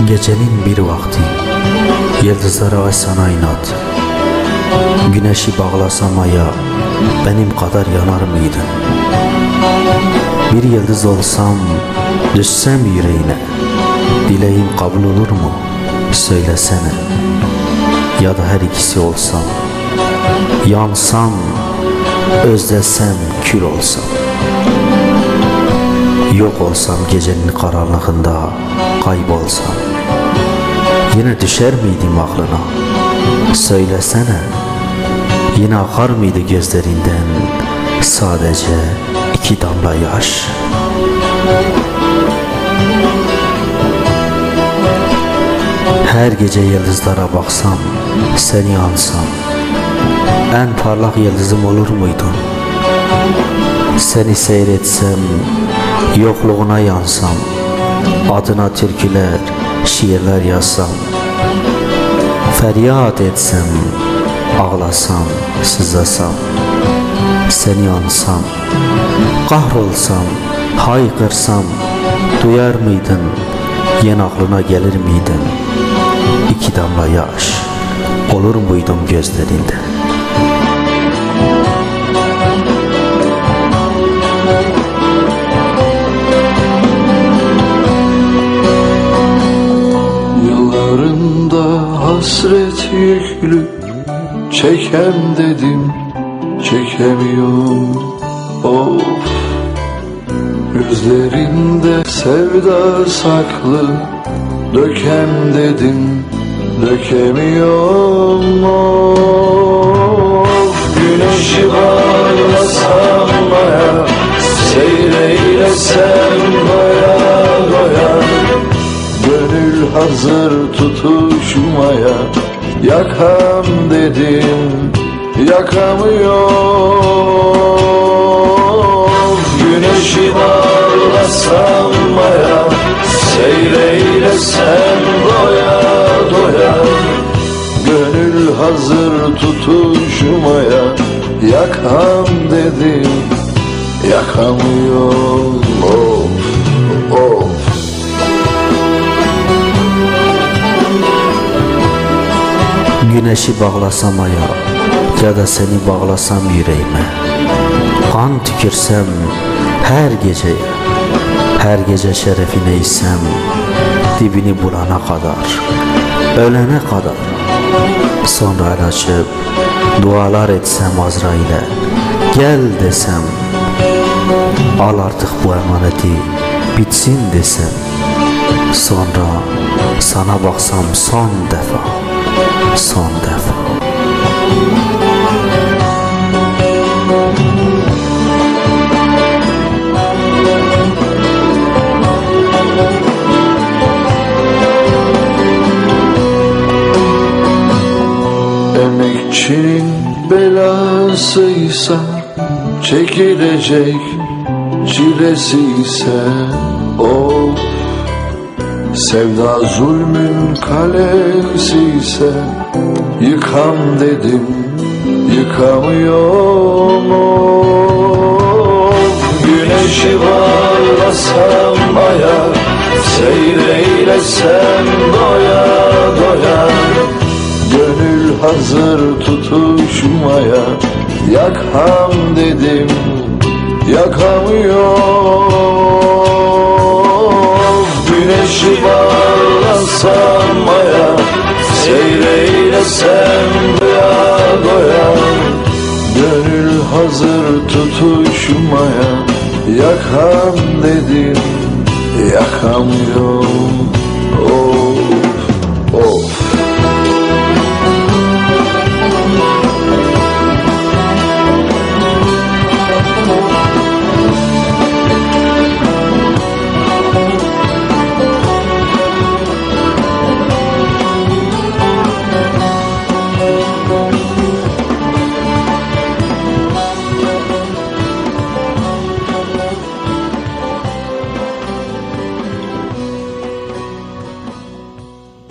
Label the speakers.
Speaker 1: Gecenin bir vakti yıldızlara ay sana inat. Güneşi bağlasam aya benim kadar yanar mıydın? Bir yıldız olsam düşsem yüreğine, dileğim kabul olur mu? Söylesene. Ya da her ikisi olsam, yansam, özlesem, kül olsam. Yok olsam gecenin karanlığında, kaybolsam, yine düşer miydim aklına? Söylesene. Yine akar mıydı gözlerinden sadece 2 damla yaş? Her gece yıldızlara baksam, seni ansam, en parlak yıldızım olur muydun? Seni seyretsem, yokluğuna yansam, adına türküler, şiirler yazsam, feryat etsem, ağlasam, sızlasam, seni ansam, kahrolsam, haykırsam, duyar mıydın? Yine aklına gelir miydin? 2 damla yaş olur muydum gözlerinde?
Speaker 2: Yıllarında hasret yüklü çekem dedim, çekemiyorum. Of, gözlerinde sevda saklı, dökem dedim, dökemiyorum. Of, güneşi bağlasam aya, seyreylesem doya doya, gönül hazır tutuşmaya, yakam dedim, yakamıyorum. Güneşi bağlasam aya, seyreylesem doya doya, gönül hazır tutuşmaya, yakam dedim, yakamıyorum. Of, of.
Speaker 1: Güneşi bağlasam aya ya da seni bağlasam yüreğime, kan tükürsem her geceye, her gece şerefine isem, dibini bulana kadar, ölene kadar, sonra el açıp dualar etsem Azrail'e, gel desem, al artık bu emaneti, bitsin desem, sonra sana baksam son defa, son defa.
Speaker 2: Emekçinin belasıysa, çekilecek çilesi ise, o sevda zulmün kalesi ise, yıkam dedim, yıkamıyorum. Of, güneşi bağlasam aya, seyreylesem doya doya, gönül hazır tutuşmaya, yakam dedim, yakamıyorum. Güneşi bağlasam aya, seyreylesem doya doya, gönül hazır tutuşmaya, yakam dedim, yakamıyorum. Oh.